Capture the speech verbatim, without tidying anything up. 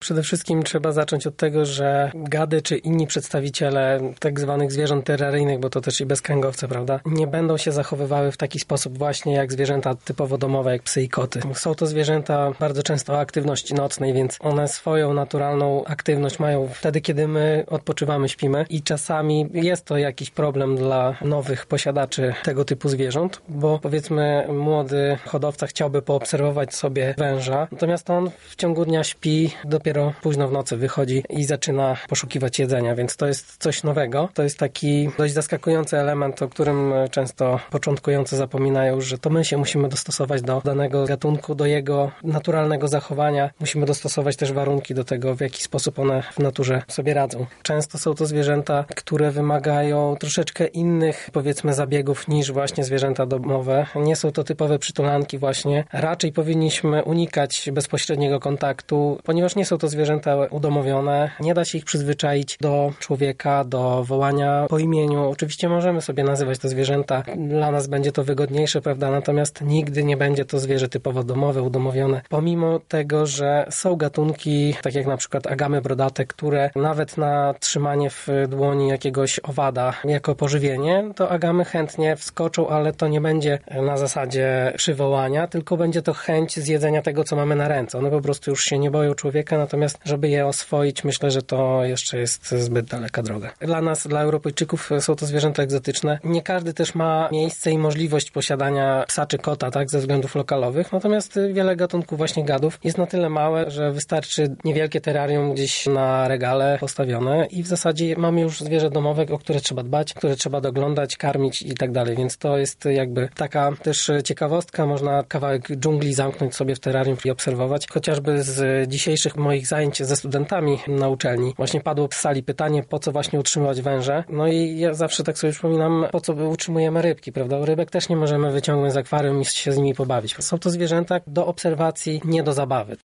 Przede wszystkim trzeba zacząć od tego, że gady czy inni przedstawiciele tak zwanych zwierząt terraryjnych, bo to też i bezkręgowce, prawda, nie będą się zachowywały w taki sposób właśnie jak zwierzęta typowo domowe, jak psy i koty. Są to zwierzęta bardzo często o aktywności nocnej, więc one swoją naturalną aktywność mają wtedy, kiedy my odpoczywamy, śpimy i czasami jest to jakiś problem dla nowych posiadaczy tego typu zwierząt, bo powiedzmy młody hodowca chciałby poobserwować sobie węża, natomiast on w ciągu dnia śpi, dopiero późno w nocy wychodzi i zaczyna poszukiwać jedzenia, więc to jest coś nowego. To jest taki dość zaskakujący element, o którym często początkujący zapominają, że to my się musimy dostosować do danego gatunku, do jego naturalnego zachowania. Musimy dostosować też warunki do tego, w jaki sposób one w naturze sobie radzą. Często są to zwierzęta, które wymagają troszeczkę innych, powiedzmy, zabiegów niż właśnie zwierzęta domowe. Nie są to typowe przytulanki właśnie. Raczej powinniśmy unikać bezpośredniego kontaktu, ponieważ nie są to zwierzęta udomowione. Nie da się ich przyzwyczaić do człowieka, do wołania po imieniu. Oczywiście możemy sobie nazywać to zwierzęta. Dla nas będzie to wygodniejsze, prawda? Natomiast nigdy nie będzie to zwierzę typowo domowe, udomowione. Pomimo tego, że są gatunki, tak jak na przykład agamy brodate, które nawet na trzymanie w dłoni jakiegoś owada jako pożywienie, to agamy chętnie wskoczą, ale to nie będzie na zasadzie przywołania, tylko będzie to chęć zjedzenia tego, co mamy na ręce. One po prostu już się nie boją człowieka, natomiast żeby je oswoić, myślę, że to jeszcze jest zbyt daleka droga. Dla nas, dla Europejczyków są to zwierzęta egzotyczne. Nie każdy też ma miejsce i możliwość posiadania psa czy kota, tak, ze względów lokalowych, natomiast wiele gatunków właśnie gadów jest na tyle małe, że wystarczy niewielkie terrarium gdzieś na regale postawione i w zasadzie mamy już zwierzę domowe, o które trzeba dbać, które trzeba doglądać, karmić i tak dalej, więc to jest jakby taka też ciekawostka. Można kawałek dżungli zamknąć sobie w terrarium i obserwować. Chociażby z dzisiejszych moich zajęć ze studentami na uczelni właśnie padło w sali pytanie, po co właśnie utrzymywać węże. No i ja zawsze tak sobie przypominam, po co utrzymujemy rybki, prawda? Rybek też nie możemy wyciągnąć z akwarium i się z nimi pobawić. Są to zwierzęta do obserwacji, nie do zabawy.